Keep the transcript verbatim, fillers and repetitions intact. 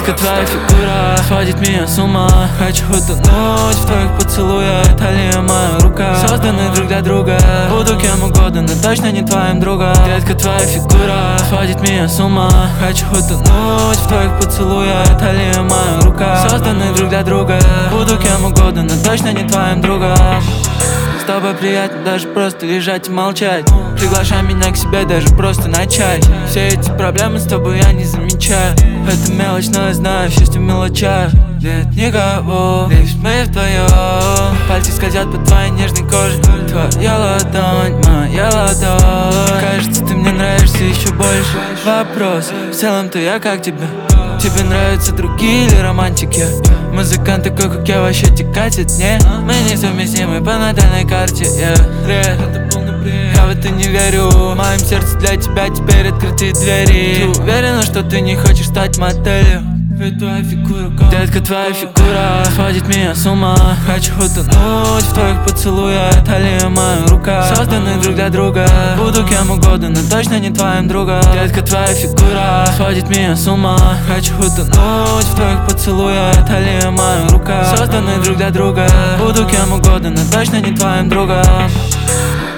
Детка, твоя фигура сводит меня с ума. Хочу утонуть в твоих поцелуях. Талия моя рука, созданы друг для друга. Буду кем угодно, но точно не твоим другом. Детка, твоя фигура сводит меня с ума. Хочу утонуть в твоих поцелуях. Талия моя рука, созданы друг для друга. Буду кем угодно, но точно не твоим другом. С тобой приятно даже просто лежать и молчать. Приглашай меня к себе даже просто на чай. Все эти проблемы с тобой я не замечаю. Это мелочь, но я знаю, счастье в мелочах. Нет никого, лишь мы вдвоем. Пальцы скользят по твоей нежной коже. Твоя ладонь, моя ладонь. Кажется, ты мне нравишься еще больше. Вопрос, в целом-то я как тебе? Тебе нравятся другие или романтики? Музыкант такой, как я, вообще тебе катит, не? Мы несовместимы по натальной карте, yeah. Это полный бред. Я в это не верю. В моем сердце для тебя теперь открытые двери. Ты уверена, что ты не хочешь стать моделью? Ведь твоя фигура, детка, твоя фигура сводит меня с ума. Хочу утонуть в твоих поцелуях. Талия моя рука, созданы друг для друга. Буду кем угодно, но точно не твоим другом. Детка, твоя фигура сводит меня с ума. Хочу утонуть в твоих поцелуях. Талия моя рука, созданы друг для друга. Буду кем угодно, но точно не твоим другом.